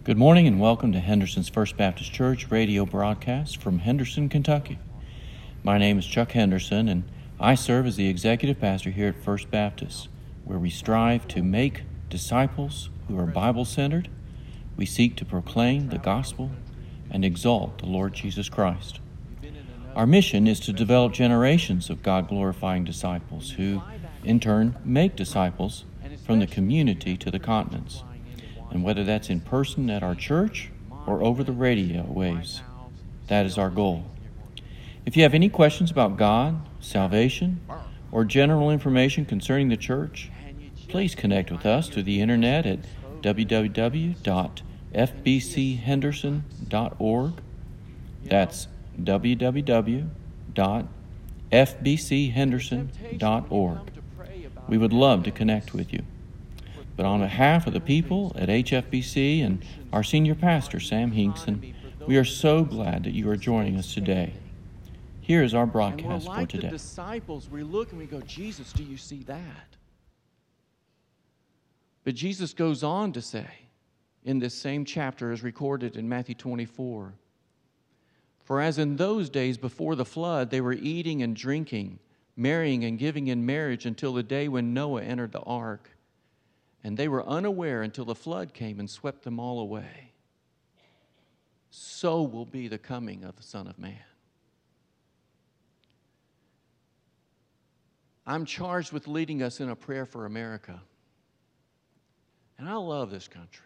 Good morning and welcome to Henderson's First Baptist Church radio broadcast from Henderson, Kentucky. My name is Chuck Henderson and I serve as the executive pastor here at First Baptist, where we strive to make disciples who are Bible-centered. We seek to proclaim the gospel and exalt the Lord Jesus Christ. Our mission is to develop generations of God-glorifying disciples who, in turn, make disciples from the community to the continents. And whether that's in person at our church or over the radio waves, that is our goal. If you have any questions about God, salvation, or general information concerning the church, please connect with us through the internet at www.fbchenderson.org. That's www.fbchenderson.org. We would love to connect with you. But on behalf of the people at HFBC and our senior pastor, Sam Hinkson, we are so glad that you are joining us today. Here is our broadcast for today. The disciples, we look and we go, Jesus, do you see that? But Jesus goes on to say, in this same chapter as recorded in Matthew 24, for as in those days before the flood, they were eating and drinking, marrying and giving in marriage until the day when Noah entered the ark. And they were unaware until the flood came and swept them all away. So will be the coming of the Son of Man. I'm charged with leading us in a prayer for America. And I love this country.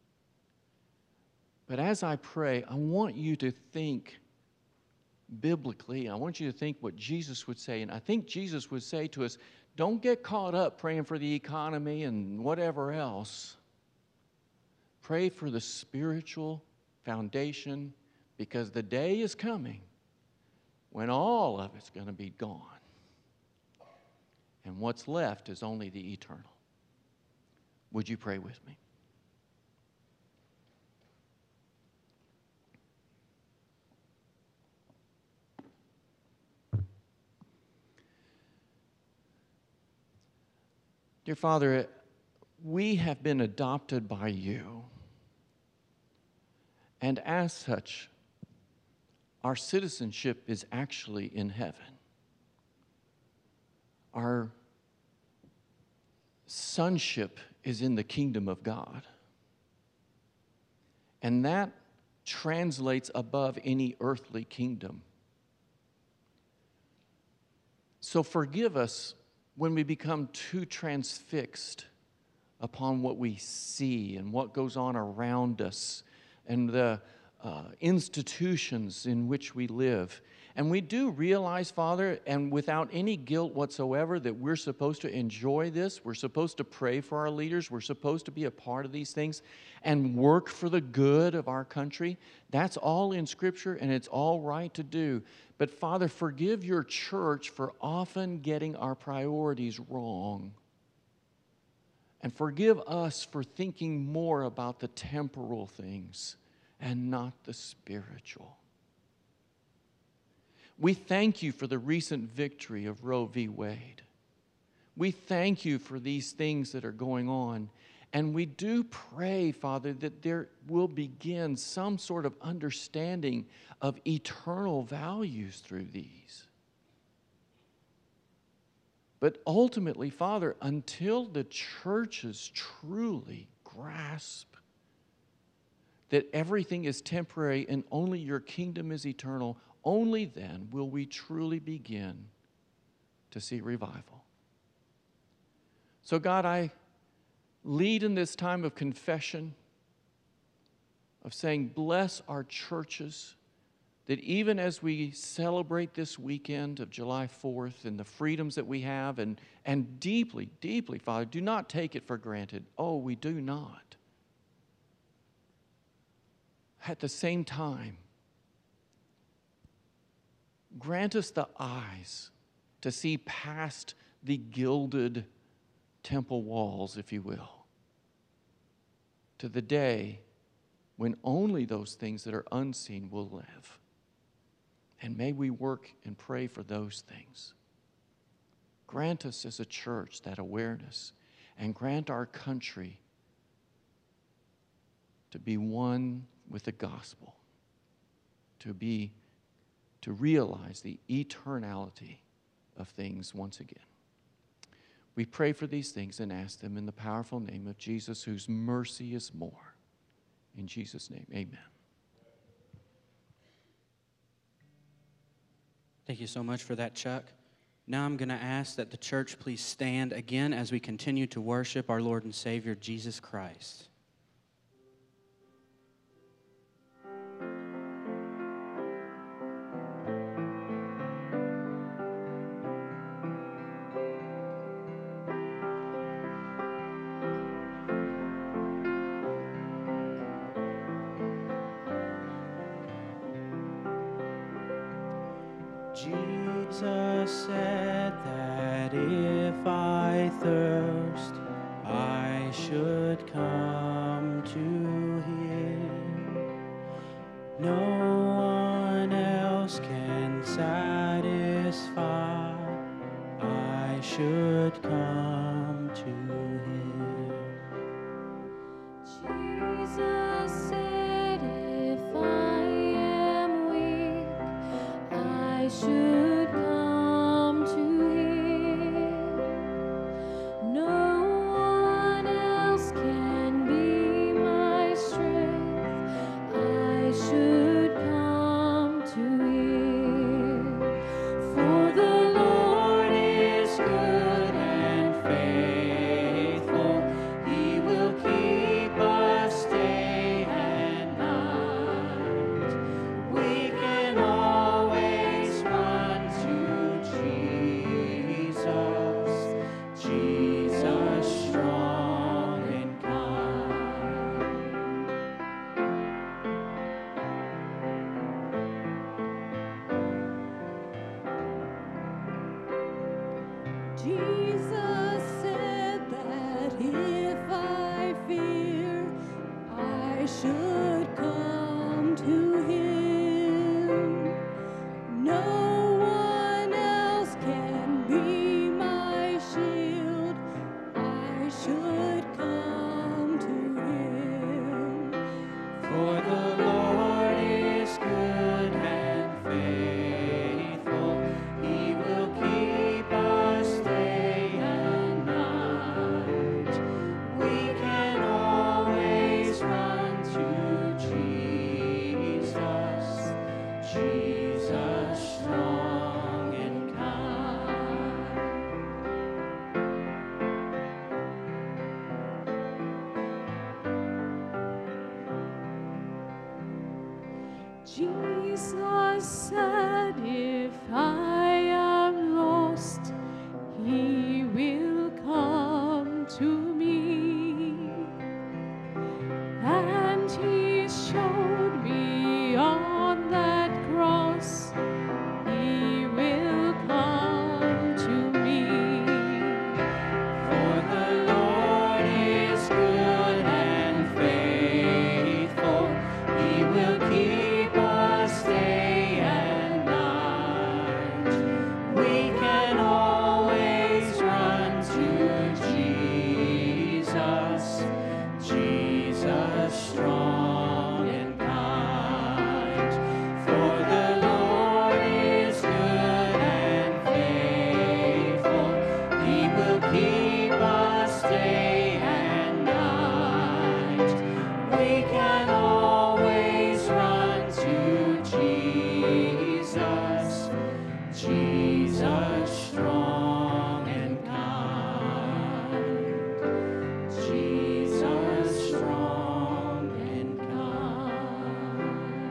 But as I pray, I want you to think biblically. I want you to think what Jesus would say. And I think Jesus would say to us, don't get caught up praying for the economy and whatever else. Pray for the spiritual foundation, because the day is coming when all of it's going to be gone. And what's left is only the eternal. Would you pray with me? Dear Father, we have been adopted by you, and as such, our citizenship is actually in heaven. Our sonship is in the kingdom of God, and that translates above any earthly kingdom. So forgive us when we become too transfixed upon what we see and what goes on around us and the institutions in which we live. And we do realize, Father, and without any guilt whatsoever, that we're supposed to enjoy this. We're supposed to pray for our leaders. We're supposed to be a part of these things and work for the good of our country. That's all in Scripture, and it's all right to do. But Father, forgive your church for often getting our priorities wrong. And forgive us for thinking more about the temporal things and not the spiritual. We thank you for the recent victory of Roe v. Wade. We thank you for these things that are going on. And we do pray, Father, that there will begin some sort of understanding of eternal values through these. But ultimately, Father, until the churches truly grasp that everything is temporary and only your kingdom is eternal, only then will we truly begin to see revival. So God, I lead in this time of confession, of saying, bless our churches, that even as we celebrate this weekend of July 4th and the freedoms that we have, and deeply, deeply, Father, do not take it for granted. Oh, we do not. At the same time, grant us the eyes to see past the gilded temple walls, if you will, to the day when only those things that are unseen will live. And may we work and pray for those things. Grant us as a church that awareness, and grant our country to be one with the gospel, to realize the eternality of things once again. We pray for these things and ask them in the powerful name of Jesus, whose mercy is more. In Jesus' name, amen. Thank you so much for that, Chuck. Now I'm going to ask that the church please stand again as we continue to worship our Lord and Savior, Jesus Christ. Jesus said that if I thirst, I should come to Him. No one else can satisfy. I should come to Him. Jesus said, if I am weak, I should come to Him. No one else can be my strength. I should come to Him. For the Lord is good and faithful. He will keep us day and night. We can always run to Jesus, Jesus strong and kind. Jesus said that if I fear, I should come to Him. No one else can be my shield. I should come to Him. For the Lord is good and faithful. He will keep us day and night. We can always run to Jesus, Jesus strong and kind. Jesus said, if I am lost, He will come to me. And He showed me on that cross, He will come to me. For the Lord is good and faithful. He will keep us day and night. We can always run to Jesus, Jesus strong and kind. For the Lord is good and faithful. He will keep us day and night. We can always run to Jesus, Jesus strong and kind. Jesus strong and kind.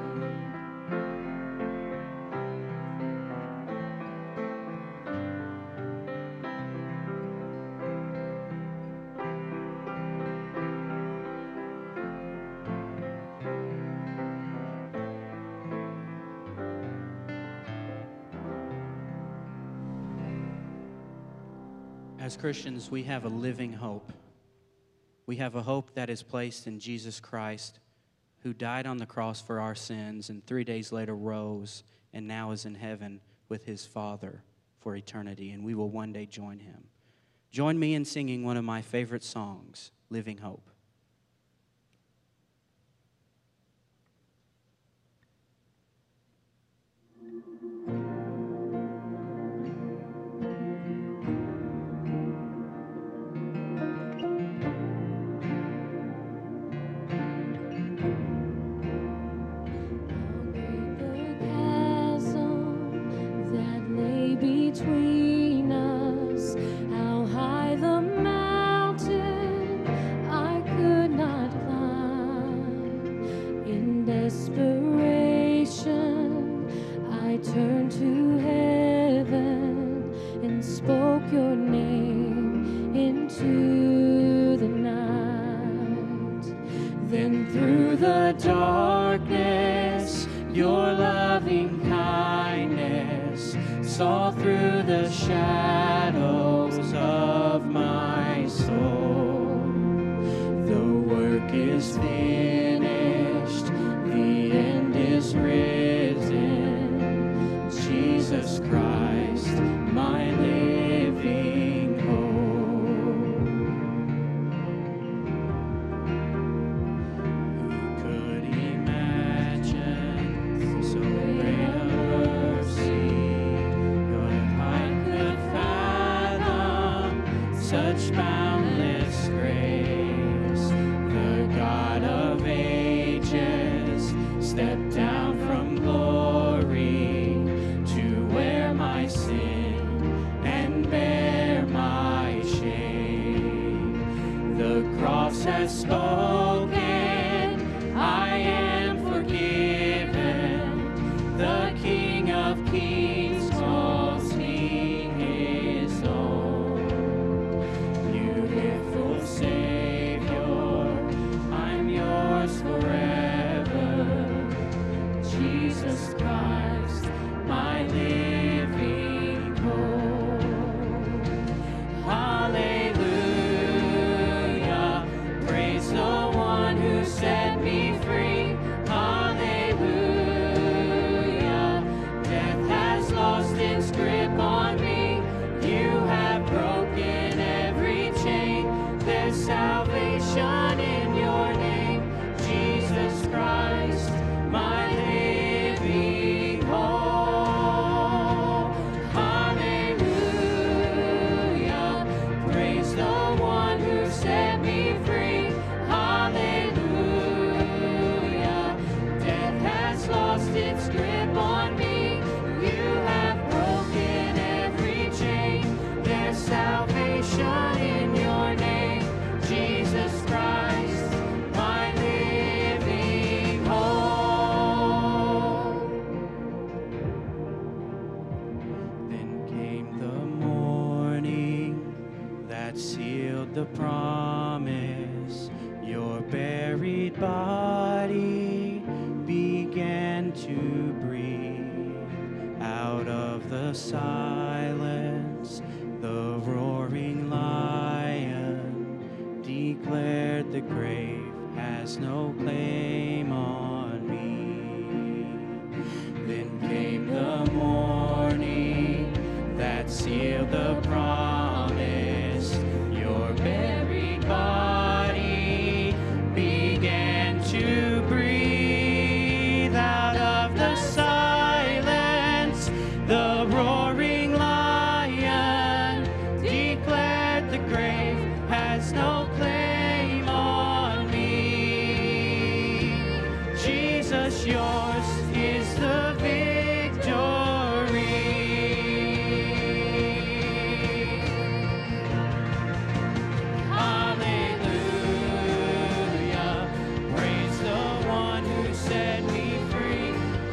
As Christians, we have a living hope. We have a hope that is placed in Jesus Christ, who died on the cross for our sins and 3 days later rose and now is in heaven with His Father for eternity, and we will one day join Him. Join me in singing one of my favorite songs, Living Hope. through the darkness, your loving kindness saw through the shadows of my soul. The work is finished, the end is risen. Jesus Christ, my living hope. Who could imagine so great a mercy? If I could fathom such boundless grace, the God of ages stepped down from glory to wear my sin and bear my shame. The cross has spoken, I am forgiven. The King of Kings calls me his own. Beautiful Savior, I'm yours forever. Jesus Christ, my living hope. Hallelujah, praise the one who set me free. Hallelujah, death has lost its grip on me. You have broken every chain. There's salvation in your name, Jesus Christ, my living hope. Hallelujah, praise the one who set me free. Hallelujah, death has lost its grip on me. You have broken every chain. There's salvation in your name, Jesus Christ, my living hope. Then came the morning that sealed the promise. Your buried body began to breathe. Out of the silence, the roaring lion declared the grave has no claim on me. Then came the morning that sealed the promise. Your buried body began to breathe. Out of the silence, the roaring lion declared the grave has no claim on me. Jesus, yours is the victory. Hallelujah, praise the one who set me free.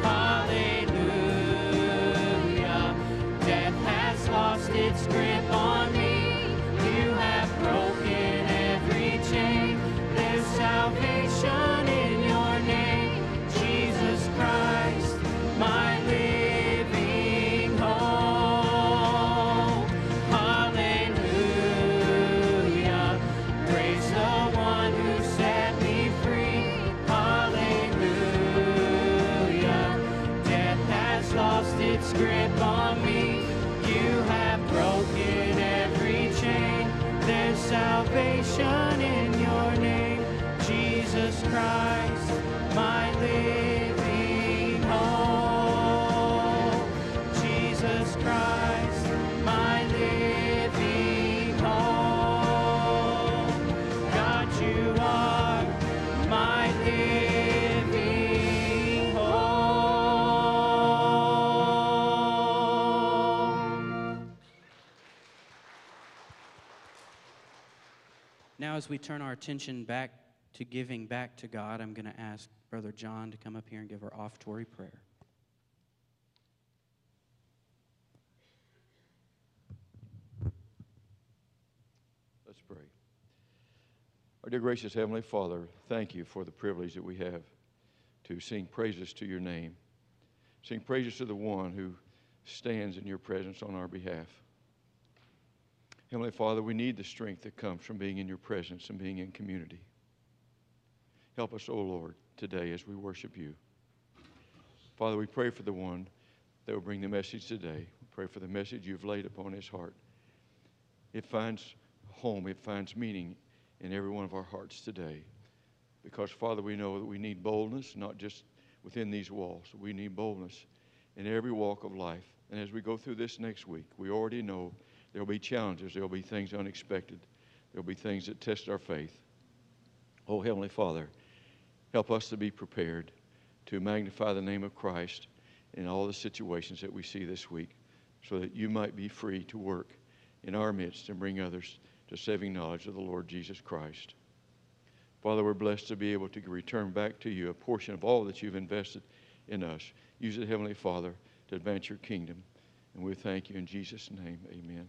Hallelujah, death has lost its grip on me. You have broken every chain. There's salvation in your name, Jesus Christ, my living hope. Hallelujah, praise the one who set me free. Hallelujah, death has lost its grip on me. You have broken every chain. There's salvation in your name, Jesus Christ, my living hope. Jesus Christ, my living hope. God, you are my living hope. Now, as we turn our attention back to giving back to God, I'm going to ask Brother John to come up here and give our offertory prayer. Let's pray. Our dear gracious Heavenly Father, thank you for the privilege that we have to sing praises to your name. Sing praises to the one who stands in your presence on our behalf. Heavenly Father, we need the strength that comes from being in your presence and being in community. Help us, O Lord, today as we worship you. Father, we pray for the one that will bring the message today. We pray for the message you've laid upon his heart. It finds home, it finds meaning in every one of our hearts today. Because, Father, we know that we need boldness, not just within these walls. We need boldness in every walk of life. And as we go through this next week, we already know there will be challenges. There will be things unexpected. There will be things that test our faith. Oh, Heavenly Father, help us to be prepared to magnify the name of Christ in all the situations that we see this week so that you might be free to work in our midst and bring others to saving knowledge of the Lord Jesus Christ. Father, we're blessed to be able to return back to you a portion of all that you've invested in us. Use it, Heavenly Father, to advance your kingdom. And we thank you in Jesus' name. Amen.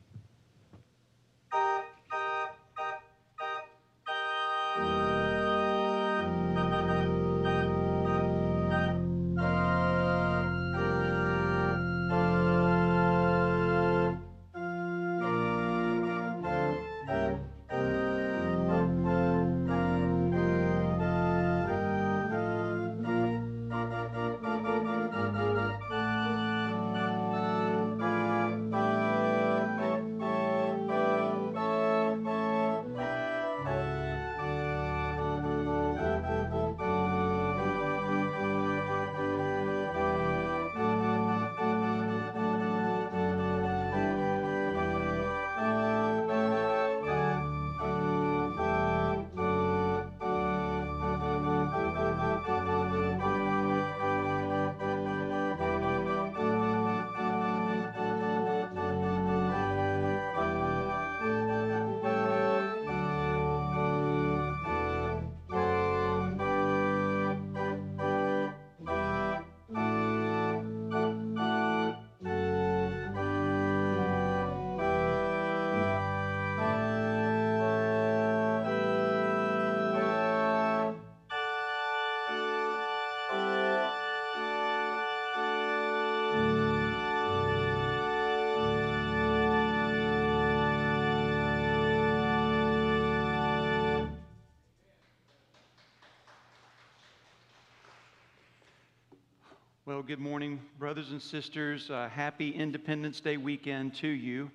Well, good morning, brothers and sisters. Happy Independence Day weekend to you.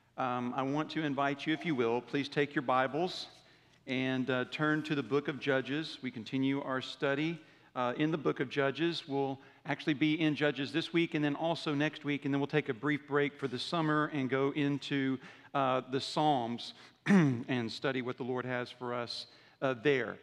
I want to invite you, if you will, please take your Bibles and turn to the book of Judges. We continue our study in the book of Judges. We'll actually be in Judges this week and then also next week, and then we'll take a brief break for the summer and go into the Psalms and study what the Lord has for us there.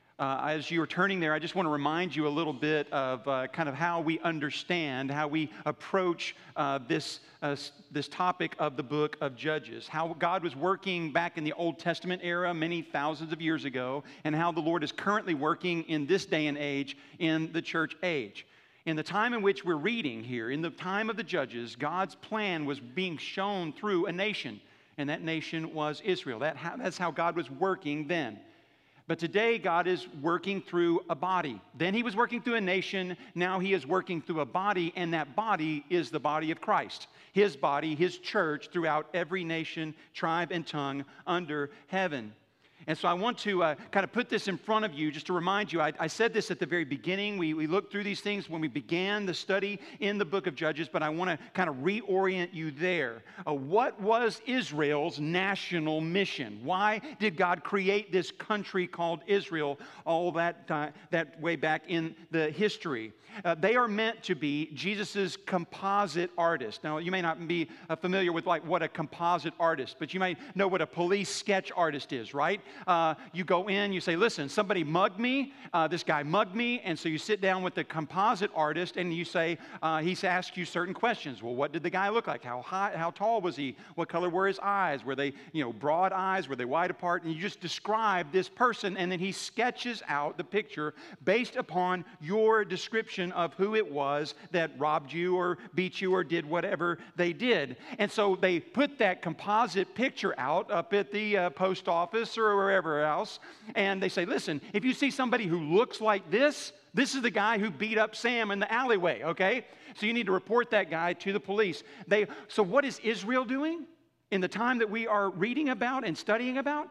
As you are turning there, I just want to remind you a little bit of kind of how we understand, how we approach this topic of the book of Judges, how God was working back in the Old Testament era many thousands of years ago, and how the Lord is currently working in this day and age in the church age. In the time in which we're reading here, in the time of the Judges, God's plan was being shown through a nation, and that nation was Israel. That's how God was working then. But today, God is working through a body. Then he was working through a nation. Now he is working through a body, and that body is the body of Christ. His body, his church, throughout every nation, tribe, and tongue under heaven. And so I want to kind of put this in front of you just to remind you. I said this at the very beginning. We looked through these things when we began the study in the book of Judges, but I want to kind of reorient you there. What was Israel's national mission? Why did God create this country called Israel all that way back in the history? They are meant to be Jesus' composite artist. Now, you may not be familiar with what a composite artist, but you might know what a police sketch artist is, right? You go in, you say, listen, somebody mugged me, this guy mugged me, and so you sit down with the composite artist and you say, he's asked you certain questions. Well, what did the guy look like? How high, how tall was he? What color were his eyes? Were they, broad eyes? Were they wide apart? And you just describe this person, and then he sketches out the picture based upon your description of who it was that robbed you or beat you or did whatever they did. And so they put that composite picture out up at the post office or wherever else. And they say, listen, if you see somebody who looks like this is the guy who beat up Sam in the alleyway, okay? So you need to report that guy to the police. So what is Israel doing in the time that we are reading about and studying about?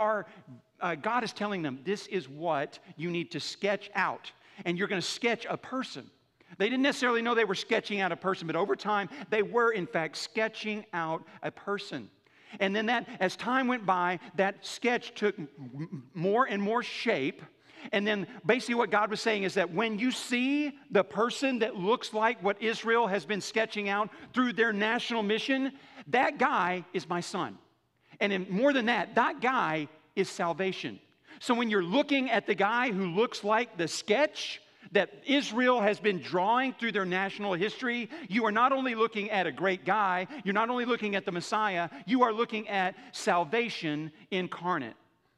God is telling them, this is what you need to sketch out. And you're going to sketch a person. They didn't necessarily know they were sketching out a person, but over time, they were, in fact, sketching out a person. And then as time went by, that sketch took more and more shape. And then basically what God was saying is that when you see the person that looks like what Israel has been sketching out through their national mission, that guy is my son. And more than that guy is salvation. So when you're looking at the guy who looks like the sketch that Israel has been drawing through their national history, you are not only looking at a great guy, you're not only looking at the Messiah, you are looking at salvation incarnate.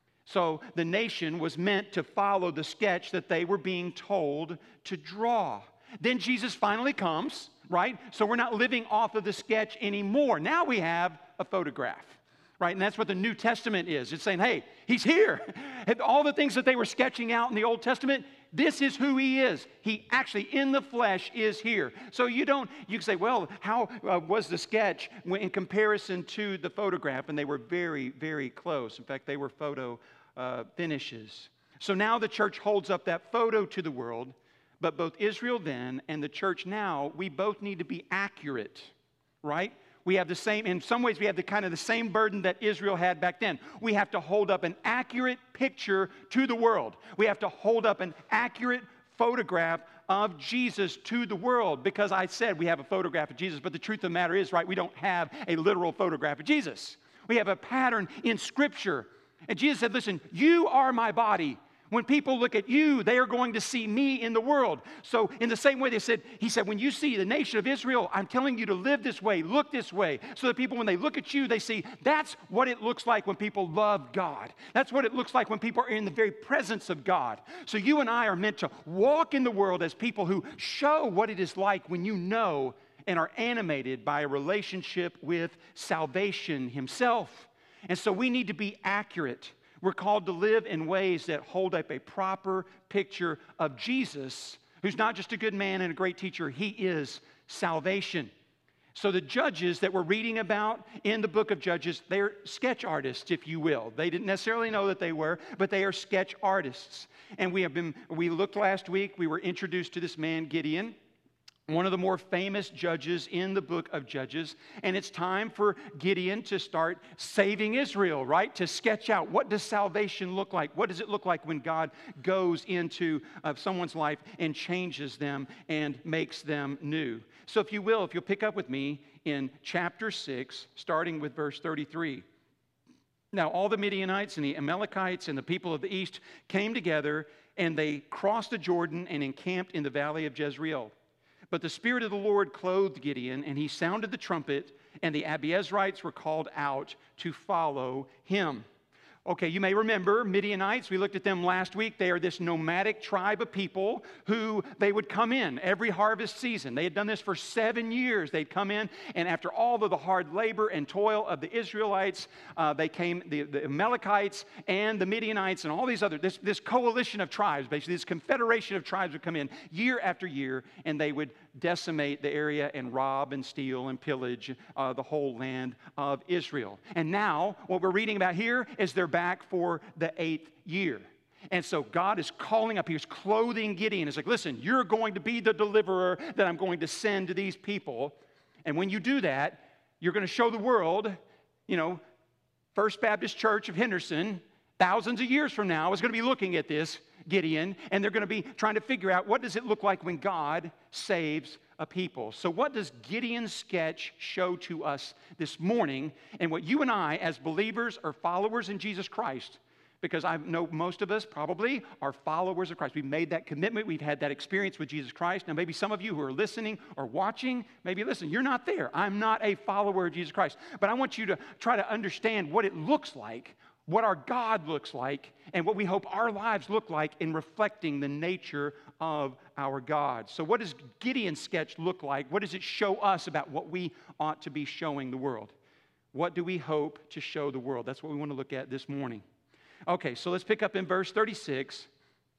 So the nation was meant to follow the sketch that they were being told to draw. Then Jesus finally comes, right? So we're not living off of the sketch anymore. Now we have a photograph. Right, and that's what the New Testament is. It's saying, hey, he's here. And all the things that they were sketching out in the Old Testament, this is who he is. He actually, in the flesh, is here. So you can say, well, how was the sketch in comparison to the photograph? And they were very, very close. In fact, they were photo finishes. So now the church holds up that photo to the world, but both Israel then and the church now, we both need to be accurate, right? We have the same, in some ways, we have the same burden that Israel had back then. We have to hold up an accurate picture to the world. We have to hold up an accurate photograph of Jesus to the world, because I said we have a photograph of Jesus, but the truth of the matter is, right, we don't have a literal photograph of Jesus. We have a pattern in Scripture. And Jesus said, listen, you are my body. When people look at you, they are going to see me in the world. So in the same way he said, when you see the nation of Israel, I'm telling you to live this way, look this way, so that people, when they look at you, they see that's what it looks like when people love God. That's what it looks like when people are in the very presence of God. So you and I are meant to walk in the world as people who show what it is like when you know and are animated by a relationship with salvation himself. And so we need to be accurate. We're called to live in ways that hold up a proper picture of Jesus, who's not just a good man and a great teacher. He is salvation. So the judges that we're reading about in the book of Judges, they're sketch artists, if you will. They didn't necessarily know that they were, but they are sketch artists. And we looked last week, we were introduced to this man, Gideon, one of the more famous judges in the book of Judges. And it's time for Gideon to start saving Israel, right? To sketch out, what does salvation look like? What does it look like when God goes into someone's life and changes them and makes them new? So if you'll pick up with me in chapter 6, starting with verse 33. Now all the Midianites and the Amalekites and the people of the east came together, and they crossed the Jordan and encamped in the valley of Jezreel. But the Spirit of the Lord clothed Gideon, and he sounded the trumpet, and the Abiezrites were called out to follow him. Okay, you may remember Midianites. We looked at them last week. They are this nomadic tribe of people who they would come in every harvest season. They had done this for 7 years. They'd come in, and after all of the hard labor and toil of the Israelites, they came, the Amalekites and the Midianites and all these other, this coalition of tribes, basically this confederation of tribes would come in year after year, and they would decimate the area and rob and steal and pillage the whole land of Israel. And now, what we're reading about here is they're back for the 8th year. And so God is calling up, he's clothing Gideon. It's like, listen, you're going to be the deliverer that I'm going to send to these people. And when you do that, you're going to show the world, First Baptist Church of Henderson, thousands of years from now, is going to be looking at this Gideon, and they're going to be trying to figure out, what does it look like when God saves a people? So what does Gideon's sketch show to us this morning, and what you and I as believers or followers in Jesus Christ, because I know most of us probably are followers of Christ. We've made that commitment. We've had that experience with Jesus Christ. Now maybe some of you who are listening or watching, maybe listen, you're not there. I'm not a follower of Jesus Christ. But I want you to try to understand what it looks like, what our God looks like, and what we hope our lives look like in reflecting the nature of our God. So what does Gideon's sketch look like? What does it show us about what we ought to be showing the world? What do we hope to show the world? That's what we want to look at this morning. Okay, so let's pick up in verse 36.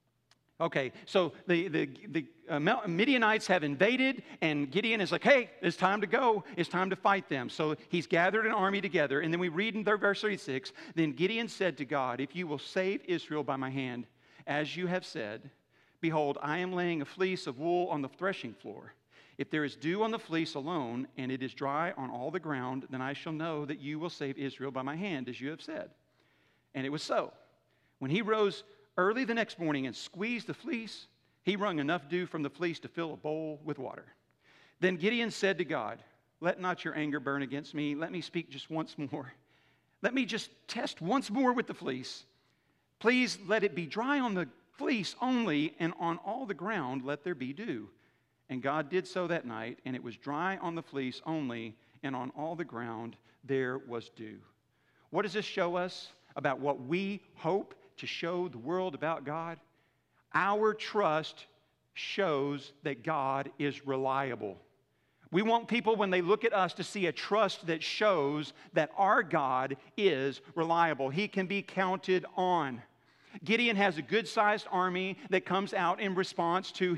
Okay, so the Midianites have invaded, and Gideon is like, hey, it's time to go. It's time to fight them. So he's gathered an army together, and then we read in verse 36, then Gideon said to God, if you will save Israel by my hand, as you have said, behold, I am laying a fleece of wool on the threshing floor. If there is dew on the fleece alone, and it is dry on all the ground, then I shall know that you will save Israel by my hand, as you have said. And it was so. When he rose early the next morning and squeezed the fleece, he wrung enough dew from the fleece to fill a bowl with water. Then Gideon said to God, let not your anger burn against me. Let me speak just once more. Let me just test once more with the fleece. Please let it be dry on the fleece only, and on all the ground let there be dew. And God did so that night, and it was dry on the fleece only, and on all the ground there was dew. What does this show us about what we hope to show the world about God? Our trust shows that God is reliable. We want people, when they look at us, to see a trust that shows that our God is reliable. He can be counted on. Gideon has a good-sized army that comes out in response to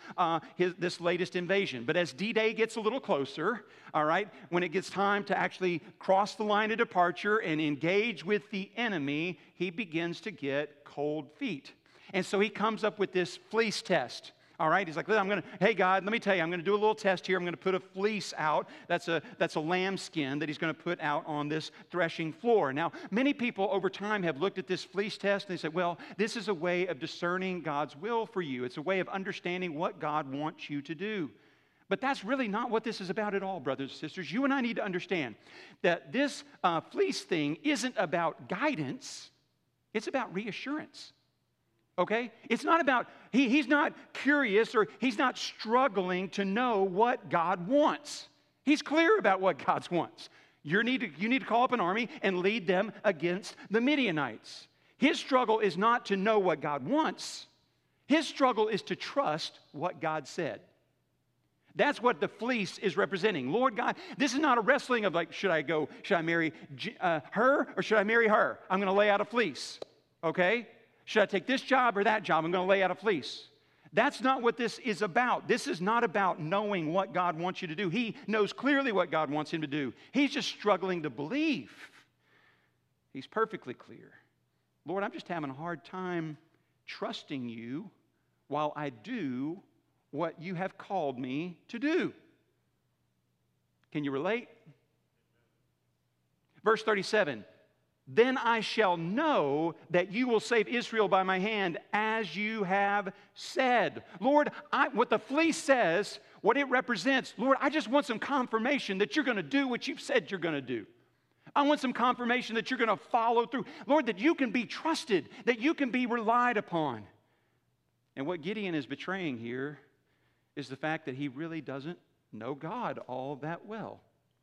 this latest invasion. But as D-Day gets a little closer, all right, when it gets time to actually cross the line of departure and engage with the enemy, he begins to get cold feet. And so he comes up with this fleece test. All right, he's like, hey God, let me tell you, I'm going to do a little test here. I'm going to put a fleece out. That's a lamb skin that he's going to put out on this threshing floor. Now, many people over time have looked at this fleece test and they said, well, this is a way of discerning God's will for you. It's a way of understanding what God wants you to do. But that's really not what this is about at all, brothers and sisters. You and I need to understand that this fleece thing isn't about guidance. It's about reassurance. Okay? It's not about, he's not curious or he's not struggling to know what God wants. He's clear about what God wants. You need to call up an army and lead them against the Midianites. His struggle is not to know what God wants. His struggle is to trust what God said. That's what the fleece is representing. Lord God, this is not a wrestling of like, should I marry her or should I marry her? I'm going to lay out a fleece. Okay? Should I take this job or that job? I'm going to lay out a fleece. That's not what this is about. This is not about knowing what God wants you to do. He knows clearly what God wants him to do. He's just struggling to believe. He's perfectly clear. Lord, I'm just having a hard time trusting you while I do what you have called me to do. Can you relate? Verse 37. Then I shall know that you will save Israel by my hand, as you have said. Lord, what the fleece says, what it represents, Lord, I just want some confirmation that you're going to do what you've said you're going to do. I want some confirmation that you're going to follow through. Lord, that you can be trusted, that you can be relied upon. And what Gideon is betraying here is the fact that he really doesn't know God all that well.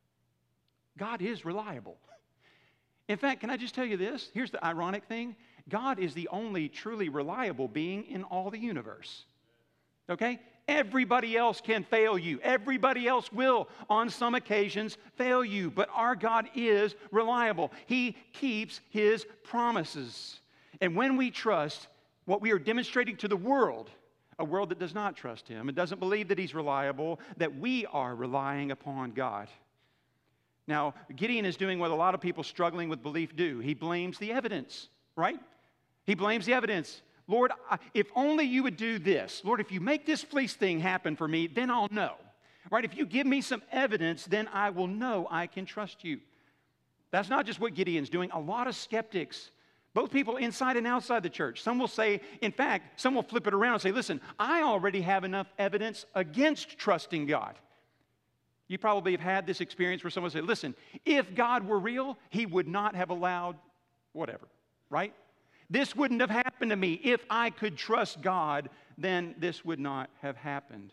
God is reliable. In fact, can I just tell you this? Here's the ironic thing. God is the only truly reliable being in all the universe. Okay? Everybody else can fail you. Everybody else will, on some occasions, fail you. But our God is reliable. He keeps His promises. And when we trust what we are demonstrating to the world, a world that does not trust Him and doesn't believe that He's reliable, that we are relying upon God. Now, Gideon is doing what a lot of people struggling with belief do. He blames the evidence, right? He blames the evidence. Lord, if only you would do this. Lord, if you make this fleece thing happen for me, then I'll know. Right? If you give me some evidence, then I will know I can trust you. That's not just what Gideon's doing. A lot of skeptics, both people inside and outside the church, some will say, in fact, some will flip it around and say, listen, I already have enough evidence against trusting God. You probably have had this experience where someone said, listen, if God were real, He would not have allowed whatever, right? This wouldn't have happened to me. If I could trust God, then this would not have happened.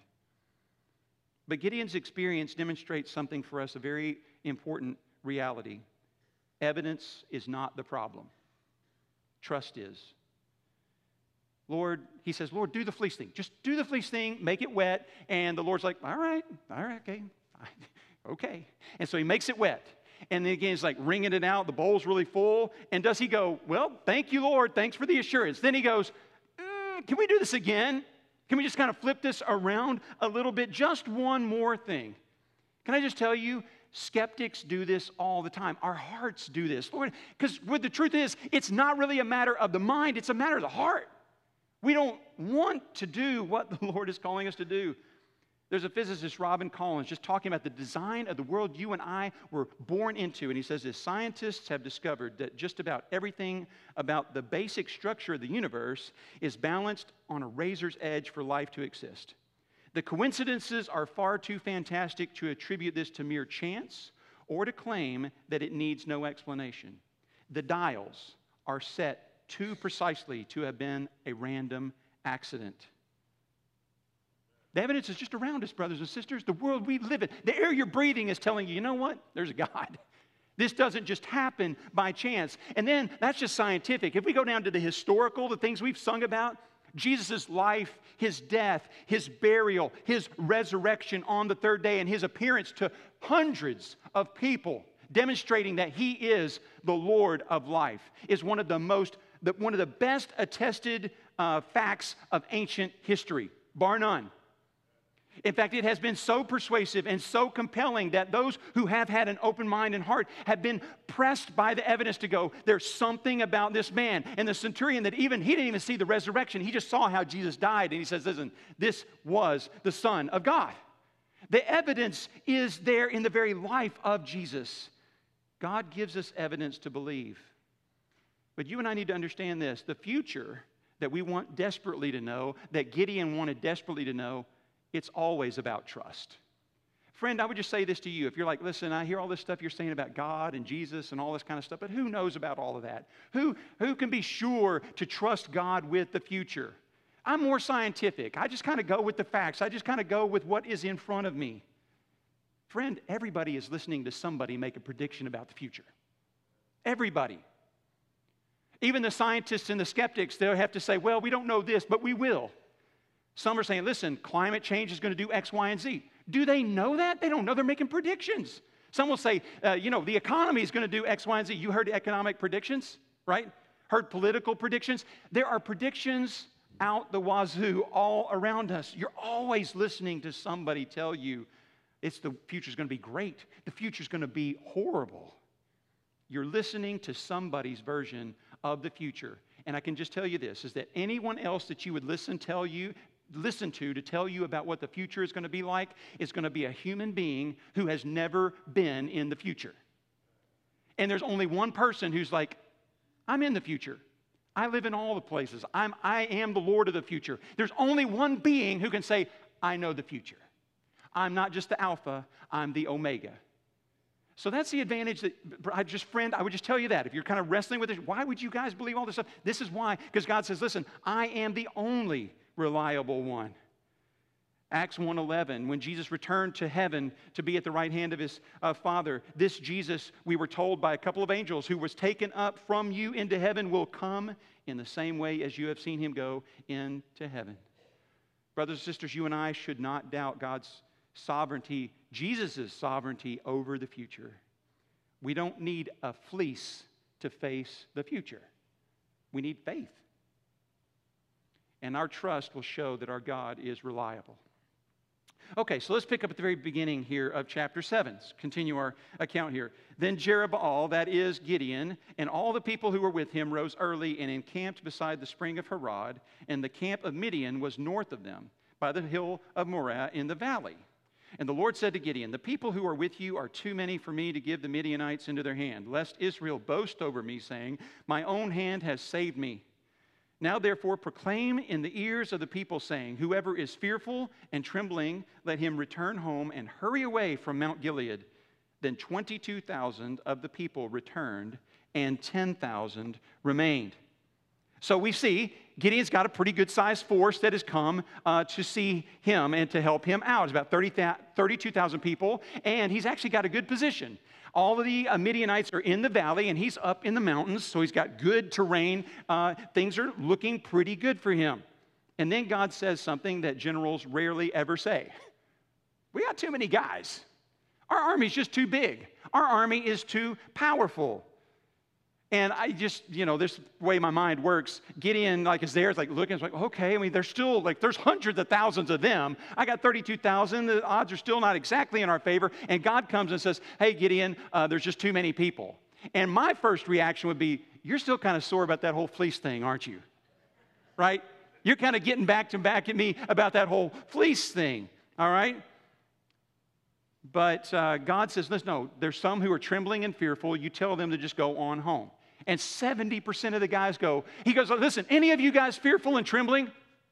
But Gideon's experience demonstrates something for us, a very important reality. Evidence is not the problem. Trust is. Lord, he says, Lord, do the fleece thing. Just do the fleece thing, make it wet. And the Lord's like, all right, okay. Okay. And so he makes it wet. And then again, he's like wringing it out. The bowl's really full. And does he go, well, thank you, Lord. Thanks for the assurance. Then he goes, can we do this again? Can we just kind of flip this around a little bit? Just one more thing. Can I just tell you, skeptics do this all the time. Our hearts do this. Lord, because the truth is, it's not really a matter of the mind. It's a matter of the heart. We don't want to do what the Lord is calling us to do. There's a physicist, Robin Collins, just talking about the design of the world you and I were born into. And he says this: scientists have discovered that just about everything about the basic structure of the universe is balanced on a razor's edge for life to exist. The coincidences are far too fantastic to attribute this to mere chance or to claim that it needs no explanation. The dials are set too precisely to have been a random accident. The evidence is just around us, brothers and sisters. The world we live in, the air you're breathing is telling you, you know what? There's a God. This doesn't just happen by chance. And then that's just scientific. If we go down to the historical, the things we've sung about, Jesus' life, his death, his burial, his resurrection on the third day, and his appearance to hundreds of people, demonstrating that he is the Lord of life, is one of the best attested facts of ancient history, bar none. In fact, it has been so persuasive and so compelling that those who have had an open mind and heart have been pressed by the evidence to go, there's something about this man. And the centurion that he didn't even see the resurrection. He just saw how Jesus died. And he says, listen, this was the Son of God. The evidence is there in the very life of Jesus. God gives us evidence to believe. But you and I need to understand this. The future that we want desperately to know, that Gideon wanted desperately to know, it's always about trust. Friend, I would just say this to you. If you're like, listen, I hear all this stuff you're saying about God and Jesus and all this kind of stuff, but who knows about all of that? Who can be sure to trust God with the future? I'm more scientific. I just kind of go with the facts. I just kind of go with what is in front of me. Friend, everybody is listening to somebody make a prediction about the future. Everybody. Even the scientists and the skeptics, they'll have to say, well, we don't know this, but we will. Some are saying, listen, climate change is going to do X, Y, and Z. Do they know that? They don't know. They're making predictions. Some will say, the economy is going to do X, Y, and Z. You heard economic predictions, right? Heard political predictions. There are predictions out the wazoo all around us. You're always listening to somebody tell you the future's going to be great. The future's going to be horrible. You're listening to somebody's version of the future. And I can just tell you this, is that anyone else that you would listen to tell you about what the future is going to be like is going to be a human being who has never been in the future. And there's only one person who's like, I'm in the future. I live in all the places. I am the Lord of the future. There's only one being who can say, I know the future. I'm not just the Alpha, I'm the Omega. So that's the advantage that, I would just tell you that. If you're kind of wrestling with it, why would you guys believe all this stuff? This is why, because God says, listen, I am the only reliable one. Acts 1:11, when Jesus returned to heaven to be at the right hand of his Father, this Jesus, we were told by a couple of angels, who was taken up from you into heaven, will come in the same way as you have seen him go into heaven. Brothers and sisters, you and I should not doubt God's sovereignty, Jesus' sovereignty over the future. We don't need a fleece to face the future. We need faith. And our trust will show that our God is reliable. Okay, so let's pick up at the very beginning here of chapter 7. Let's continue our account here. Then Jerubbaal, that is Gideon, and all the people who were with him rose early and encamped beside the spring of Harod, and the camp of Midian was north of them, by the hill of Moreh in the valley. And the Lord said to Gideon, the people who are with you are too many for me to give the Midianites into their hand, lest Israel boast over me, saying, my own hand has saved me. Now therefore proclaim in the ears of the people, saying, whoever is fearful and trembling, let him return home and hurry away from Mount Gilead. Then 22,000 of the people returned, and 10,000 remained. So we see Gideon's got a pretty good-sized force that has come to see him and to help him out. It's about 32,000 people, and he's actually got a good position. All of the Midianites are in the valley, and he's up in the mountains, so he's got good terrain. Things are looking pretty good for him. And then God says something that generals rarely ever say. We got too many guys. Our army's just too big. Our army is too powerful. And I just, this way my mind works, Gideon, is there, it's looking, it's okay, I mean, there's still, there's hundreds of thousands of them. I got 32,000, the odds are still not exactly in our favor. And God comes and says, hey, Gideon, there's just too many people. And my first reaction would be, you're still kind of sore about that whole fleece thing, aren't you? Right? You're kind of getting back at me about that whole fleece thing, all right? But God says, listen, no, there's some who are trembling and fearful. You tell them to just go on home. And 70% of the guys go. He goes, listen, any of you guys fearful and trembling?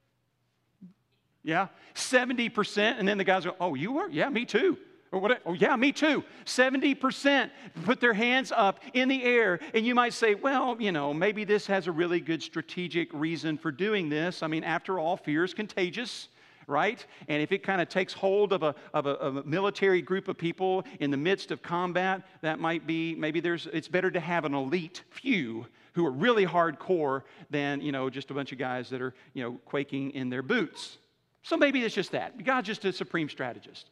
Yeah, 70%. And then the guys go, oh, you were? Yeah, me too. Or what? Oh, yeah, me too. 70% put their hands up in the air. And you might say, well, maybe this has a really good strategic reason for doing this. I mean, after all, fear is contagious. Right? And if it kind of takes hold of a military group of people in the midst of combat, that might be, it's better to have an elite few who are really hardcore than, just a bunch of guys that are, quaking in their boots. So maybe it's just that. God's just a supreme strategist.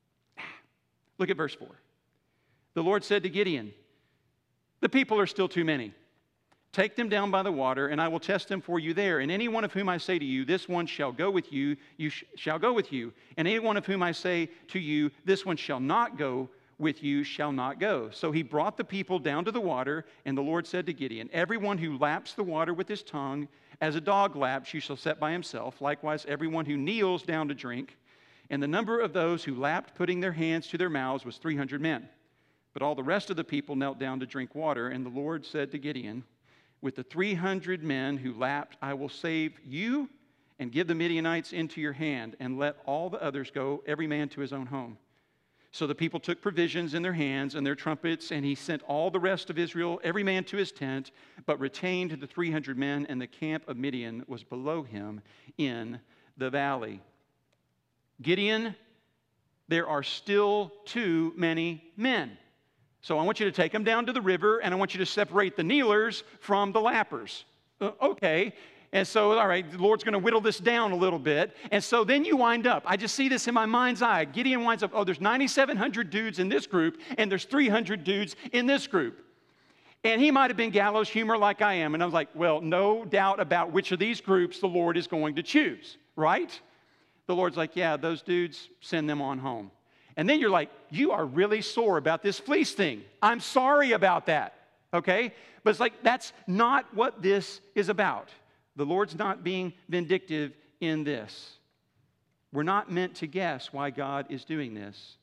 Look at verse 4. The Lord said to Gideon, the people are still too many. Take them down by the water, and I will test them for you there. And any one of whom I say to you, this one shall go with you, shall go with you. And any one of whom I say to you, this one shall not go with you, shall not go. So he brought the people down to the water, and the Lord said to Gideon, everyone who laps the water with his tongue, as a dog laps, you shall set by himself. Likewise, everyone who kneels down to drink. And the number of those who lapped, putting their hands to their mouths, was 300 men. But all the rest of the people knelt down to drink water. And the Lord said to Gideon, with the 300 men who lapped, I will save you and give the Midianites into your hand, and let all the others go, every man to his own home. So the people took provisions in their hands and their trumpets, and he sent all the rest of Israel, every man to his tent, but retained the 300 men, and the camp of Midian was below him in the valley. Gideon, there are still too many men. So I want you to take them down to the river, and I want you to separate the kneelers from the lappers. Okay. And so, all right, the Lord's going to whittle this down a little bit. And so then you wind up. I just see this in my mind's eye. Gideon winds up, there's 9,700 dudes in this group, and there's 300 dudes in this group. And he might have been gallows humor like I am. And I was like, well, no doubt about which of these groups the Lord is going to choose, right? The Lord's like, yeah, those dudes, send them on home. And then you're like, you are really sore about this fleece thing. I'm sorry about that, okay? But it's like, that's not what this is about. The Lord's not being vindictive in this. We're not meant to guess why God is doing this.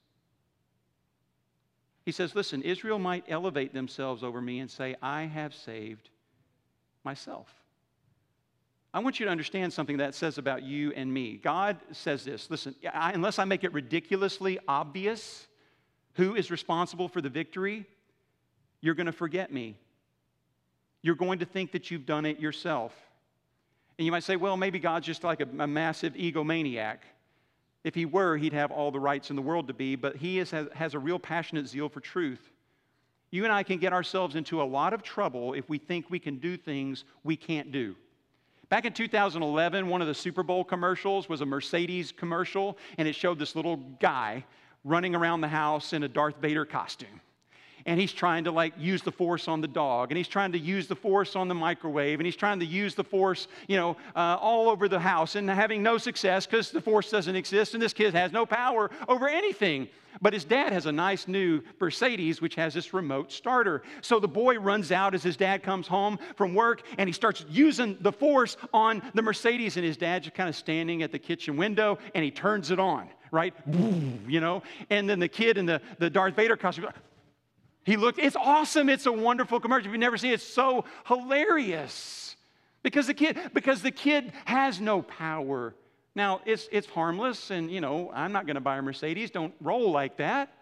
He says, listen, Israel might elevate themselves over me and say, I have saved myself. I want you to understand something that says about you and me. God says this, listen, unless I make it ridiculously obvious who is responsible for the victory, you're going to forget me. You're going to think that you've done it yourself. And you might say, well, maybe God's just like a massive egomaniac. If he were, he'd have all the rights in the world to be, but he has a real passionate zeal for truth. You and I can get ourselves into a lot of trouble if we think we can do things we can't do. Back in 2011, one of the Super Bowl commercials was a Mercedes commercial, and it showed this little guy running around the house in a Darth Vader costume. And he's trying to use the force on the dog, and he's trying to use the force on the microwave, and he's trying to use the force, all over the house, and having no success because the force doesn't exist, and this kid has no power over anything. But his dad has a nice new Mercedes, which has this remote starter. So the boy runs out as his dad comes home from work, and he starts using the force on the Mercedes, and his dad's just kind of standing at the kitchen window, and he turns it on, right? And then the kid in the Darth Vader costume, it's awesome. It's a wonderful commercial. If you've never seen it, it's so hilarious. Because the kid has no power. Now, it's harmless, and, I'm not going to buy a Mercedes. Don't roll like that.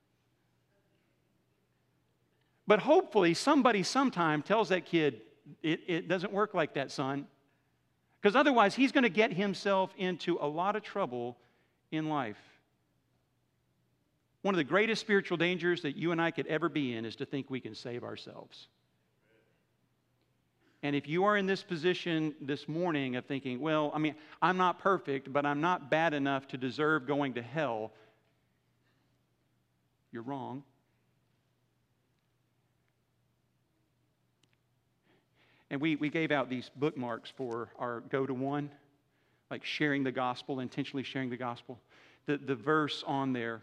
But hopefully somebody sometime tells that kid, it doesn't work like that, son. Because otherwise, he's going to get himself into a lot of trouble in life. One of the greatest spiritual dangers that you and I could ever be in is to think we can save ourselves. And if you are in this position this morning of thinking, well, I'm not perfect, but I'm not bad enough to deserve going to hell, you're wrong. And we gave out these bookmarks for our Go to One, like sharing the gospel, intentionally sharing the gospel. The verse on there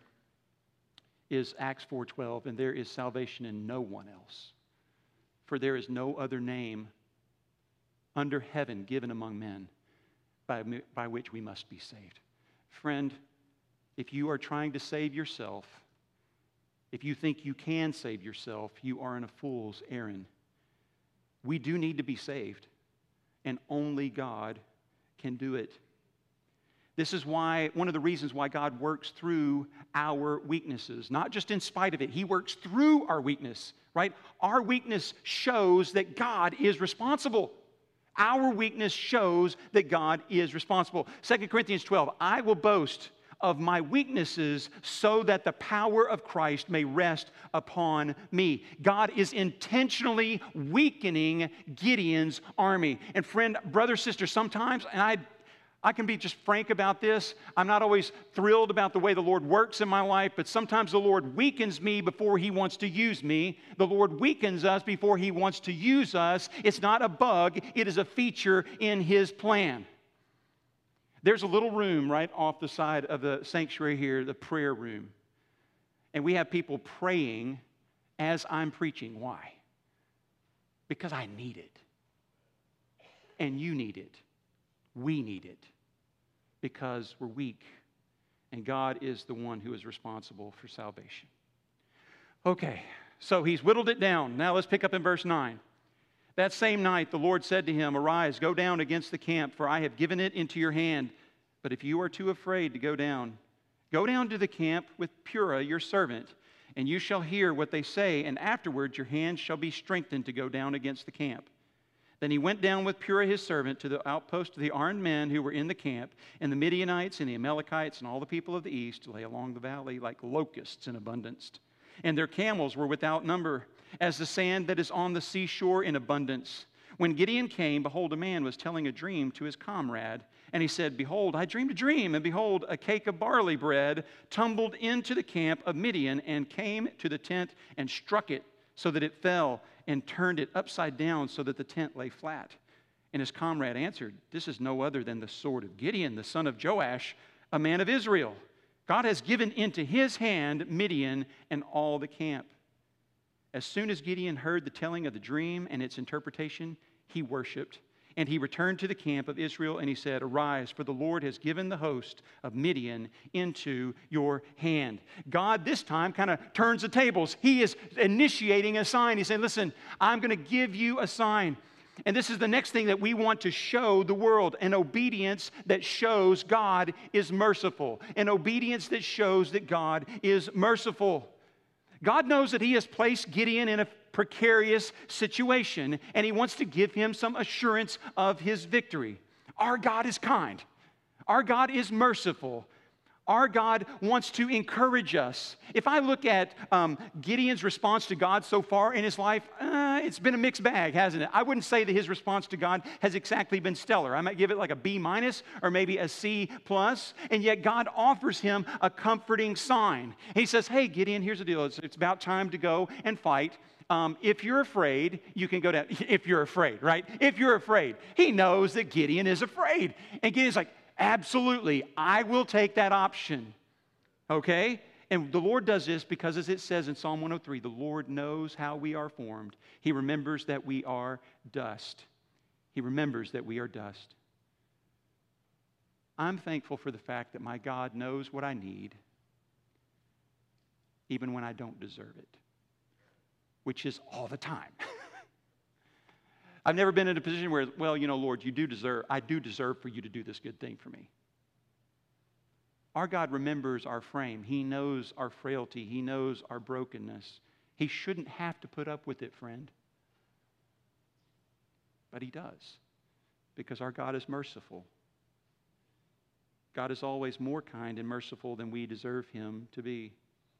is Acts 4:12, and there is salvation in no one else. For there is no other name under heaven given among men by which we must be saved. Friend, if you are trying to save yourself, if you think you can save yourself, you are in a fool's errand. We do need to be saved, and only God can do it. This is why, one of the reasons why God works through our weaknesses, not just in spite of it. He works through our weakness, right? Our weakness shows that God is responsible. Our weakness shows that God is responsible. 2 Corinthians 12, I will boast of my weaknesses so that the power of Christ may rest upon me. God is intentionally weakening Gideon's army. And friend, brother, sister, sometimes, and I can be just frank about this. I'm not always thrilled about the way the Lord works in my life, but sometimes the Lord weakens me before He wants to use me. The Lord weakens us before He wants to use us. It's not a bug, it is a feature in His plan. There's a little room right off the side of the sanctuary here, the prayer room. And we have people praying as I'm preaching. Why? Because I need it. And you need it. We need it. Because we're weak. And God is the one who is responsible for salvation. Okay, so He's whittled it down. Now let's pick up in verse 9. That same night the Lord said to him, Arise, go down against the camp, for I have given it into your hand. But if you are too afraid to go down to the camp with Purah your servant, and you shall hear what they say, and afterwards your hands shall be strengthened to go down against the camp. Then he went down with Purah his servant to the outpost of the armed men who were in the camp, and the Midianites and the Amalekites and all the people of the east lay along the valley like locusts in abundance. And their camels were without number, as the sand that is on the seashore in abundance. When Gideon came, behold, a man was telling a dream to his comrade. And he said, Behold, I dreamed a dream, and behold, a cake of barley bread tumbled into the camp of Midian and came to the tent and struck it so that it fell and turned it upside down so that the tent lay flat. And his comrade answered, This is no other than the sword of Gideon, the son of Joash, a man of Israel. God has given into his hand Midian and all the camp. As soon as Gideon heard the telling of the dream and its interpretation, he worshiped. And he returned to the camp of Israel and he said, Arise, for the Lord has given the host of Midian into your hand. God this time kind of turns the tables. He is initiating a sign. He's saying, listen, I'm going to give you a sign. And this is the next thing that we want to show the world, an obedience that shows God is merciful, an obedience that shows that God is merciful. God knows that He has placed Gideon in a precarious situation, and He wants to give him some assurance of his victory. Our God is kind. Our God is merciful. Our God wants to encourage us. If I look at Gideon's response to God so far in his life, it's been a mixed bag, hasn't it? I wouldn't say that his response to God has exactly been stellar. I might give it like a B- or maybe a C+. And yet God offers him a comforting sign. He says, hey, Gideon, here's the deal. It's about time to go and fight. If you're afraid, you can go down. If you're afraid, right? If you're afraid. He knows that Gideon is afraid. And Gideon's like, absolutely, I will take that option. Okay? And the Lord does this because, as it says in Psalm 103, the Lord knows how we are formed. He remembers that we are dust. He remembers that we are dust. I'm thankful for the fact that my God knows what I need, even when I don't deserve it, which is all the time. I've never been in a position where, well, you know, Lord, I do deserve for you to do this good thing for me. Our God remembers our frame. He knows our frailty. He knows our brokenness. He shouldn't have to put up with it, friend. But He does, because our God is merciful. God is always more kind and merciful than we deserve Him to be.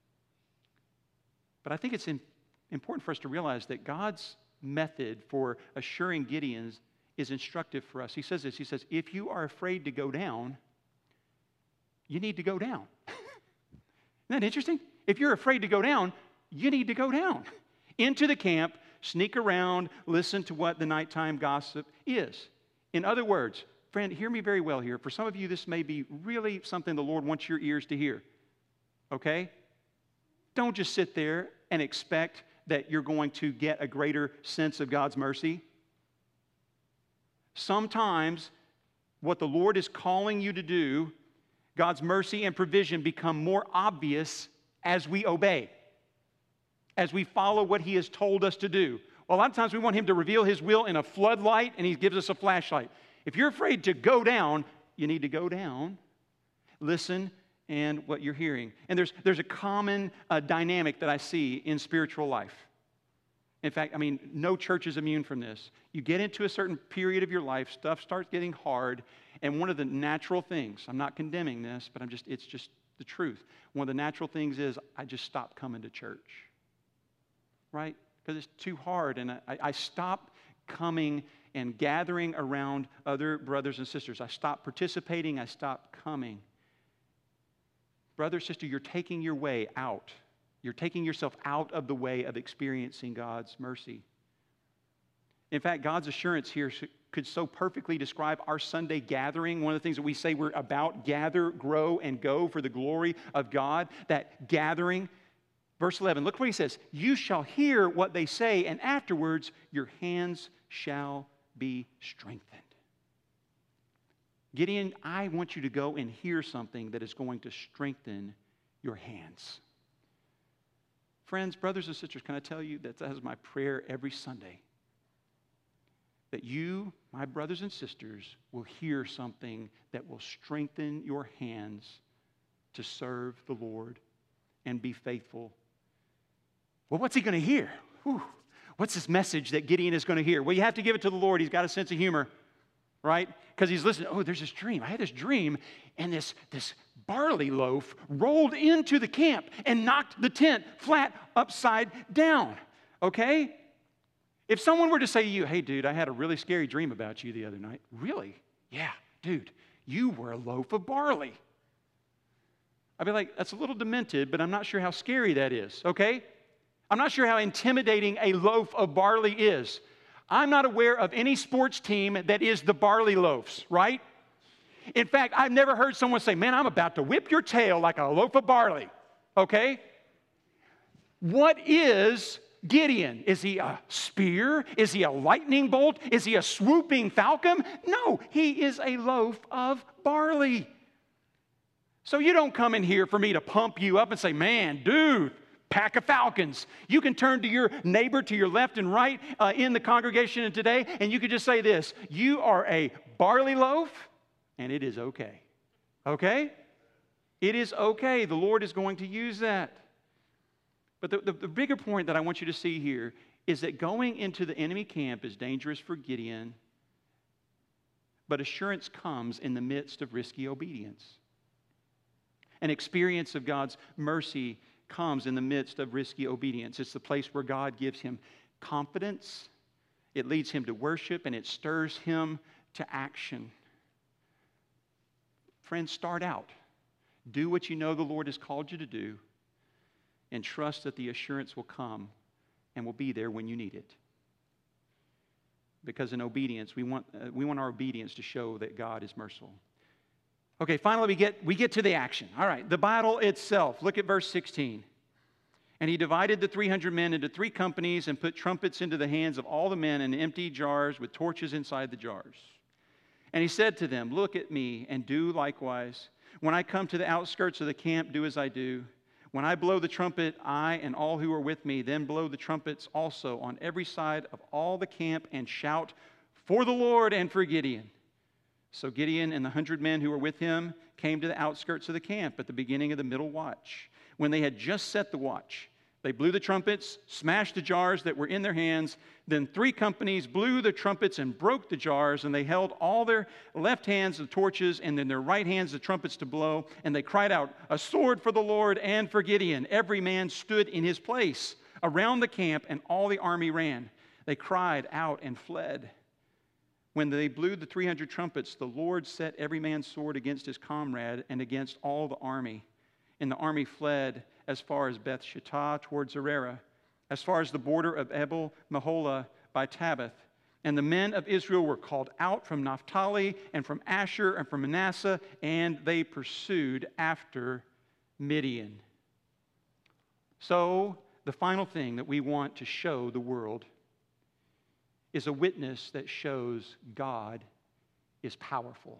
But I think it's important for us to realize that God's method for assuring Gideon is instructive for us. He says this, he says, if you are afraid to go down, you need to go down. Isn't that interesting? If you're afraid to go down, you need to go down into the camp sneak around, listen to what the nighttime gossip is. In other words, friend, hear me very well here. For some of you, this may be really something the Lord wants your ears to hear. Okay? Don't just sit there and expect that you're going to get a greater sense of God's mercy. Sometimes what the Lord is calling you to do, God's mercy and provision become more obvious as we obey, as we follow what He has told us to do. Well, a lot of times we want Him to reveal His will in a floodlight, and He gives us a flashlight. If you're afraid to go down, you need to go down, listen, and what you're hearing. And there's a common dynamic that I see in spiritual life. In fact, I mean, no church is immune from this. You get into a certain period of your life, stuff starts getting hard, and one of the natural things, I'm not condemning this, but it's just the truth. One of the natural things is I just stop coming to church, right? Because it's too hard, and I stop coming and gathering around other brothers and sisters. I stop participating, I stop coming. Brother, sister, you're taking your way out. You're taking yourself out of the way of experiencing God's mercy. In fact, God's assurance here could so perfectly describe our Sunday gathering. One of the things that we say we're about, gather, grow, and go for the glory of God. That gathering. Verse 11, look what he says. You shall hear what they say, and afterwards your hands shall be strengthened. Gideon, I want you to go and hear something that is going to strengthen your hands. Friends, brothers and sisters, can I tell you that is my prayer every Sunday? That you, my brothers and sisters, will hear something that will strengthen your hands to serve the Lord and be faithful. Well, what's he going to hear? Whew. What's this message that Gideon is going to hear? Well, you have to give it to the Lord. He's got a sense of humor, right? Because he's listening. Oh, there's this dream. I had this dream, and this barley loaf rolled into the camp and knocked the tent flat upside down, okay? If someone were to say to you, hey, dude, I had a really scary dream about you the other night. Really? Yeah, dude, you were a loaf of barley. I'd be like, that's a little demented, but I'm not sure how scary that is, okay? I'm not sure how intimidating a loaf of barley is. I'm not aware of any sports team that is the barley loaves, right? In fact, I've never heard someone say, man, I'm about to whip your tail like a loaf of barley, okay? What is Gideon? Is he a spear? Is he a lightning bolt? Is he a swooping falcon? No, he is a loaf of barley. So you don't come in here for me to pump you up and say, man, dude, pack of falcons. You can turn to your neighbor to your left and right in the congregation today, and you could just say this, you are a barley loaf, and it is okay. Okay? It is okay. The Lord is going to use that. But the bigger point that I want you to see here is that going into the enemy camp is dangerous for Gideon, but assurance comes in the midst of risky obedience. An experience of God's mercy comes in the midst of risky obedience. It's the place where God gives him confidence, it leads him to worship, and it stirs him to action. Friends, start out. Do what you know the Lord has called you to do, and trust that the assurance will come and will be there when you need it. Because in obedience, we want our obedience to show that God is merciful. Okay, finally we get to the action. All right, the battle itself. Look at verse 16. And he divided the 300 men into 3 companies and put trumpets into the hands of all the men and empty jars with torches inside the jars. And he said to them, look at me and do likewise. When I come to the outskirts of the camp, do as I do. When I blow the trumpet, I and all who are with me, then blow the trumpets also on every side of all the camp and shout for the Lord and for Gideon. So Gideon and the 100 men who were with him came to the outskirts of the camp at the beginning of the middle watch. When they had just set the watch, they blew the trumpets, smashed the jars that were in their hands. Then 3 companies blew the trumpets and broke the jars, and they held all their left hands the torches, and then their right hands the trumpets to blow. And they cried out, a sword for the Lord and for Gideon. Every man stood in his place around the camp, and all the army ran. They cried out and fled. When they blew the 300 trumpets, the Lord set every man's sword against his comrade and against all the army. And the army fled as far as Beth Shittah towards Zererah. as far as the border of Abel Meholah by Tabbath. And the men of Israel were called out from Naphtali and from Asher and from Manasseh, and they pursued after Midian. So, the final thing that we want to show the world is a witness that shows God is powerful.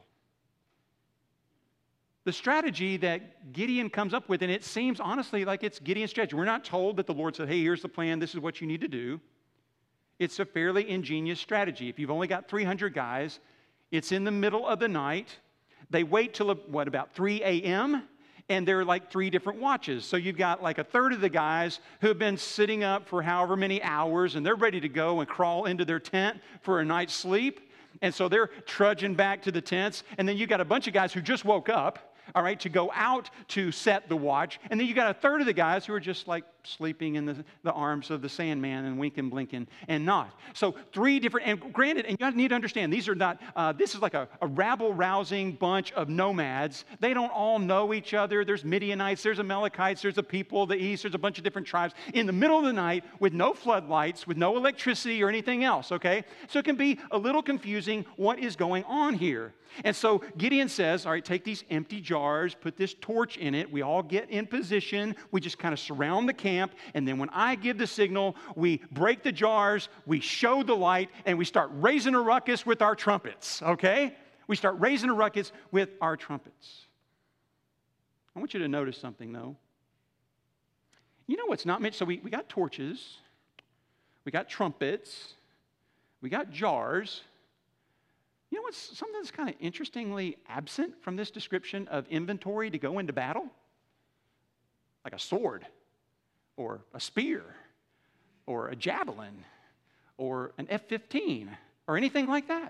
The strategy that Gideon comes up with, and it seems honestly like it's Gideon's strategy. We're not told that the Lord said, hey, here's the plan, this is what you need to do. It's a fairly ingenious strategy. If you've only got 300 guys, it's in the middle of the night. They wait till, about 3 a.m., and there are like 3 different watches. So you've got like a third of the guys who have been sitting up for however many hours, and they're ready to go and crawl into their tent for a night's sleep. And so they're trudging back to the tents. And then you've got a bunch of guys who just woke up, all right, to go out to set the watch. And then you got a third of the guys who are just like sleeping in the arms of the Sandman and winking, blinking, and not. So 3 different, and granted, and you need to understand, these are not, this is like a rabble-rousing bunch of nomads. They don't all know each other. There's Midianites, there's Amalekites, there's a people of the east, there's a bunch of different tribes in the middle of the night with no floodlights, with no electricity or anything else, okay? So it can be a little confusing what is going on here. And so Gideon says, all right, take these empty jars, put this torch in it. We all get in position. We just kind of surround the camp. And then when I give the signal, we break the jars, we show the light, and we start raising a ruckus with our trumpets, okay? We start raising a ruckus with our trumpets. I want you to notice something, though. You know what's not mentioned? So we got torches, we got trumpets, we got jars. You know what's something that's kind of interestingly absent from this description of inventory to go into battle? Like a sword, or a spear, or a javelin, or an F-15, or anything like that.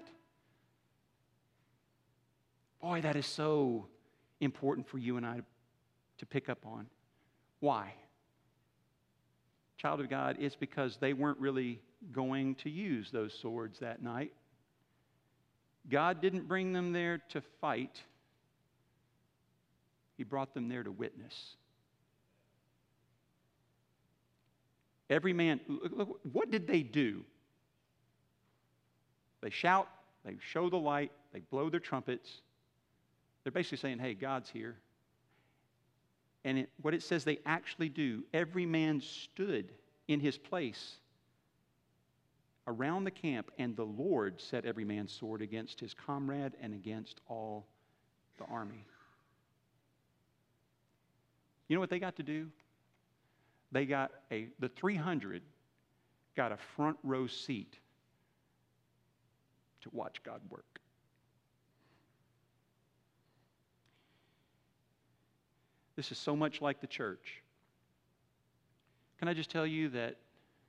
Boy, that is so important for you and I to pick up on. Why? Child of God, it's because they weren't really going to use those swords that night. God didn't bring them there to fight. He brought them there to witness. Every man, look, what did they do? They shout, they show the light, they blow their trumpets. They're basically saying, hey, God's here. And what it says they actually do, every man stood in his place around the camp, and the Lord set every man's sword against his comrade and against all the army. You know what they got to do? They got the 300 got a front row seat to watch God work. This is so much like the church. Can I just tell you that,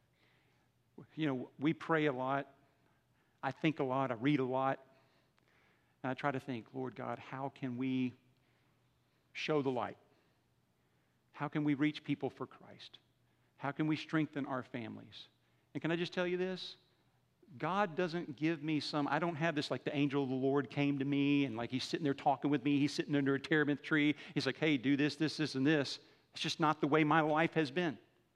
we pray a lot, I think a lot, I read a lot, and I try to think, Lord God, how can we show the light? How can we reach people for Christ? How can we strengthen our families? And can I just tell you this? God doesn't give me I don't have this like the angel of the Lord came to me and like he's sitting there talking with me. He's sitting under a terebinth tree. He's like, hey, do this, this, this, and this. It's just not the way my life has been.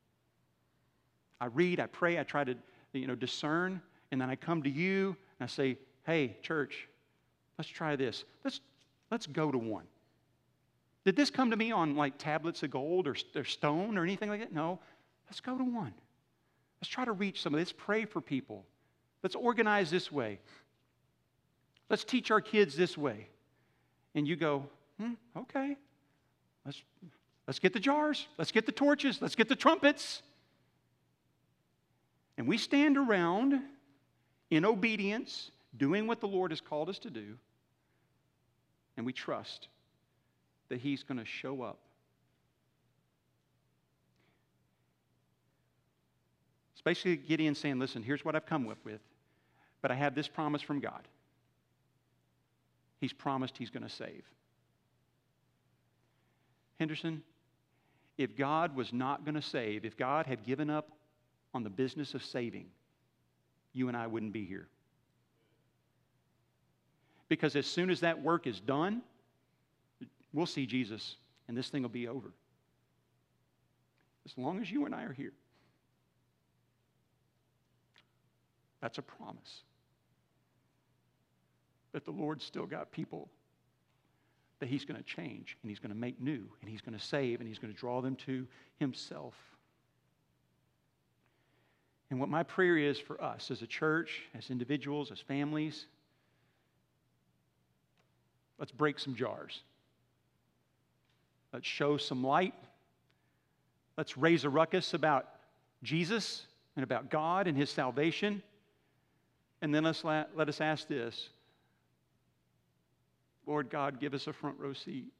I read, I pray, I try to discern, and then I come to you and I say, hey, church, let's try this. Let's go to one. Did this come to me on like tablets of gold or stone or anything like that? No. Let's go to one. Let's try to reach somebody. Let's pray for people. Let's organize this way. Let's teach our kids this way. And you go, okay. Let's get the jars. Let's get the torches. Let's get the trumpets. And we stand around in obedience, doing what the Lord has called us to do. And we trust that He's going to show up. It's basically Gideon saying, listen, here's what I've come up with, but I have this promise from God. He's promised He's going to save. Henderson, if God was not going to save, if God had given up on the business of saving, you and I wouldn't be here. Because as soon as that work is done, we'll see Jesus, and this thing will be over. As long as you and I are here. That's a promise. That the Lord's still got people that He's going to change, and He's going to make new, and He's going to save, and He's going to draw them to Himself. And what my prayer is for us as a church, as individuals, as families, let's break some jars. Let's show some light. Let's raise a ruckus about Jesus and about God and His salvation. And then let us ask this: Lord God, give us a front row seat.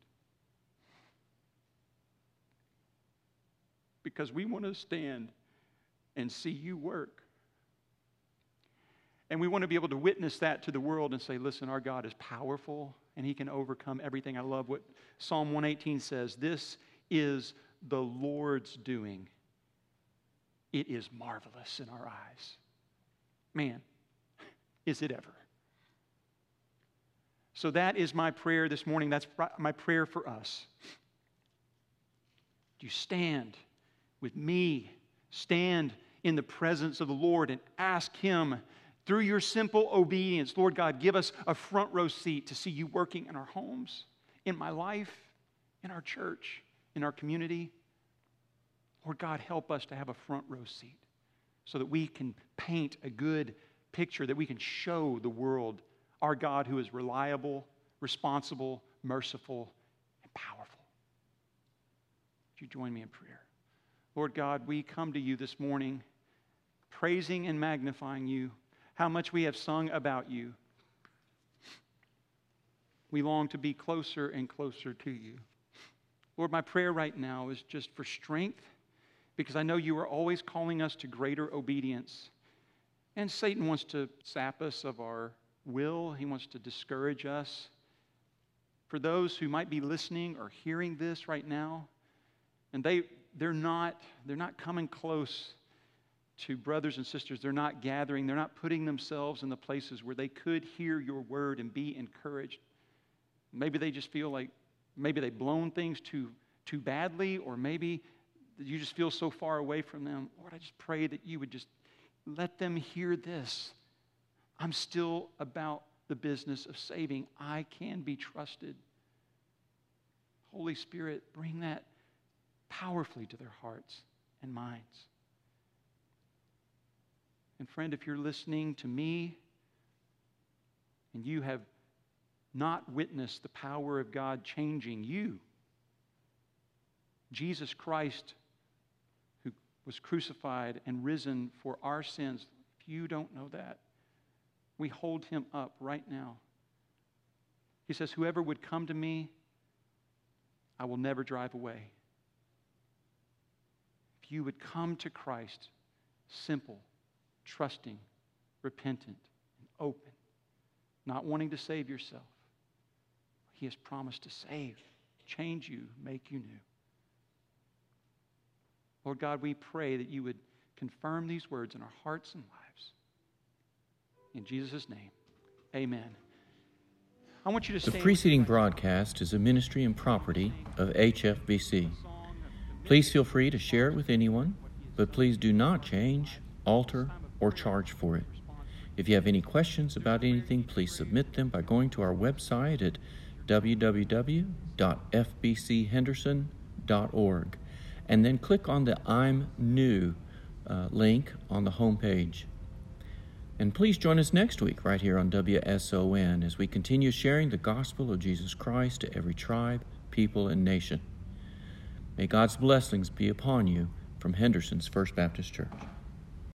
Because we want to stand and see You work. And we want to be able to witness that to the world and say, listen, our God is powerful and He can overcome everything. I love what Psalm 118 says. This is the Lord's doing. It is marvelous in our eyes. Man, is it ever? So that is my prayer this morning. That's my prayer for us. Do you stand with me? Stand in the presence of the Lord and ask Him, through your simple obedience, Lord God, give us a front row seat to see You working in our homes, in my life, in our church, in our community. Lord God, help us to have a front row seat so that we can paint a good picture, that we can show the world our God who is reliable, responsible, merciful, and powerful. Would you join me in prayer? Lord God, we come to You this morning praising and magnifying You, how much we have sung about You. We long to be closer and closer to You. Lord, my prayer right now is just for strength, because I know You are always calling us to greater obedience. And Satan wants to sap us of our will. He wants to discourage us. For those who might be listening or hearing this right now, and they're not coming close to brothers and sisters. They're not gathering. They're not putting themselves in the places where they could hear Your word and be encouraged. Maybe they just feel like maybe they've blown things too badly, or maybe You just feel so far away from them. Lord, I just pray that You would just let them hear this. I'm still about the business of saving. I can be trusted. Holy Spirit, bring that powerfully to their hearts and minds. And friend, if you're listening to me and you have not witnessed the power of God changing you, Jesus Christ, who was crucified and risen for our sins, if you don't know that, we hold Him up right now. He says, whoever would come to Me, I will never drive away. If you would come to Christ, simple, trusting, repentant, and open, not wanting to save yourself, He has promised to save, change you, make you new. Lord God, we pray that You would confirm these words in our hearts and lives. In Jesus' name, amen. I want you to stand. The preceding broadcast is a ministry and property of HFBC. Please feel free to share it with anyone, but please do not change, alter, or charge for it. If you have any questions about anything, please submit them by going to our website at www.fbchenderson.org and then click on the I'm New link on the homepage. And please join us next week right here on WSON as we continue sharing the gospel of Jesus Christ to every tribe, people, and nation. May God's blessings be upon you from Henderson's First Baptist Church.